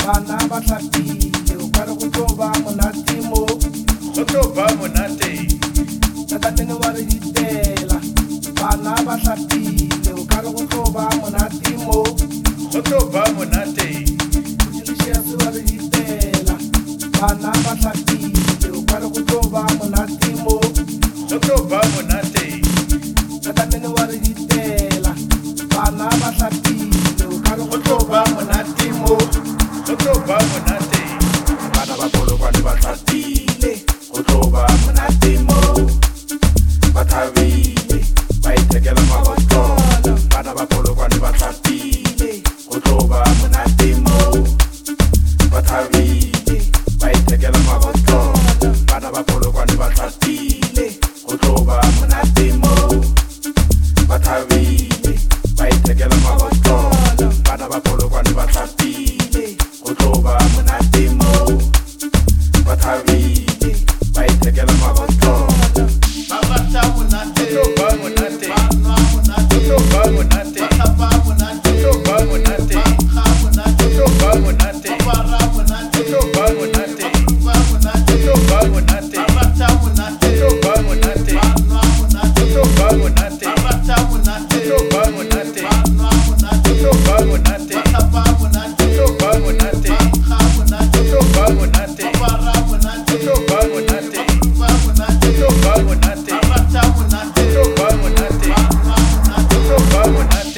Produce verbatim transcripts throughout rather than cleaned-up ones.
bana ba tlhapile o kare go tlo ba monate mo go tlo ba monate tatatene wa re ditela bana ba tlhapile o kare go tlo ba monate mo go tlo ba monate Dilishia se wa re ditela bana ba tlhapile o kare go tlo ba monate mo go tlo ba monate tatatene wa re ditela bana ba tlhapile o kare go tlo ba monate mo go tlo ba monate bana ba polokwane ba tlhapile go tlo ba monate mo ba thabile ba ithekela mabotlolo bana ba polokwane ba tlhapile go tlo ba monate mo ba thabile ba ithekela mabotlolo bana ba polokwane ba tlhapile go tlo ba monate mo ba thabile ba ithekela mabotlolo bana ba polokwane ba tlhapile go tlo ba monate mo ba thabile ba ithekela mabotlolo ba batla monate go tlo ba monate ba nwa monate go tlo ba monate ba thapa monate go tlo ba monate ba kga monate go tlo ba monate ba ra monate go tlo ba monate ba monate go tlo ba monate ba batla monate go tlo ba monate ba nwa monate go tlo ba monate ba batla monate go tlo ba monate ba nwa monate go tlo ba monate ba thapa monate go tlo ba monate ba kga monate go tlo ba monate ba ra monate go tlo ba monate ba monate go tlo ba monate ba batla monate go tlo ba monate ba nwa monate go tlo ba monate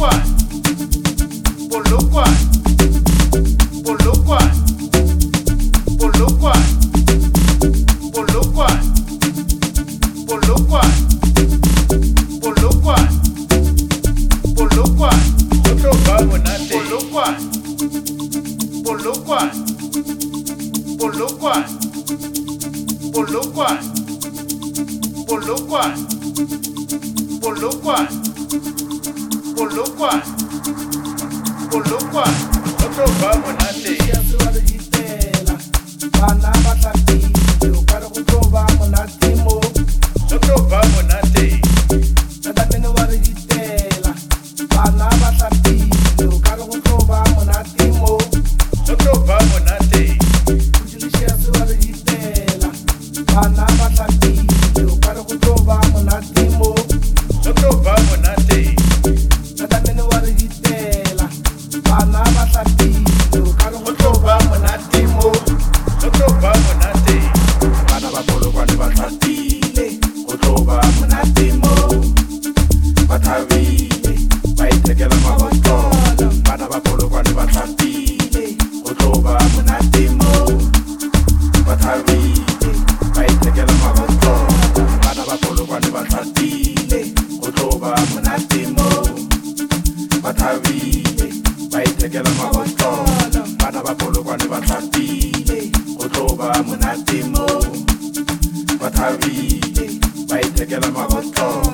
polokwane polokwane polokwane polokwane polokwane polokwane polokwane polokwane go tlo ba monate polokwane polokwane polokwane polokwane polokwane polokwane polokwane polokwane go tlo ba monate ya se wa re ditela bana ba tlhapile o kare go tlo ba monate mo go tlo ba monate tatatene wa re ditela bana ba tlhapile o kare go tlo ba monate mo go tlo ba monate Dilishia se wa re ditela bana ba tlhapile o kare go tlo ba monate mo go tlo ba monate tatatene wa re ditela bana ba tlhapile o kare go tlo ba monate mo go tlo ba monate bana ba polokwane ba tlhapile go tlo ba monate mo ba thabile ba ithekela mabotlolo bana ba polokwane ba tlhapile go tlo ba monate mo ba thabile ba ithekela mabotlolo bana ba polokwane ba tlhapile go tlo ba monate mo ba thabile ba ithekela mabotlolo bana ba polokwane ba tlhapile go tlo ba monate mo ba thabile ba ithekela mabotlolo